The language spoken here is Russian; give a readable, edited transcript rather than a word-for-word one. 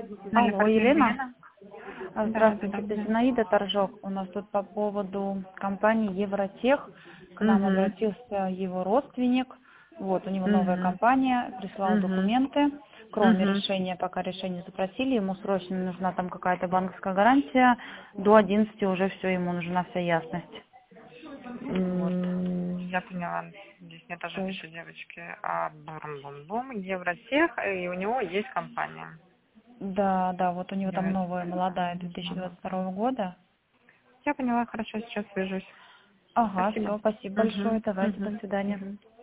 Алло, Елена. Да, да, Здравствуйте, да. это Зинаида Торжок. У нас тут по поводу компании Евротех. К нам Угу. обратился его родственник. Вот, у него новая Угу. компания, прислал Угу. документы. Кроме Угу. решения, пока решение запросили, ему срочно нужна там какая-то банковская гарантия. До 11 уже все, ему нужна вся ясность. Вот. Я поняла. Здесь мне тоже То есть, пишут девочки. Бум-бум-бум. Евротех, и у него есть компания. да, да, вот у него там Евротех. новая, молодая, Ага. 2022 года. Я поняла, хорошо, сейчас свяжусь. Ага, Спасибо. все, спасибо Угу. большое. Давайте, до Угу. свидания. Угу.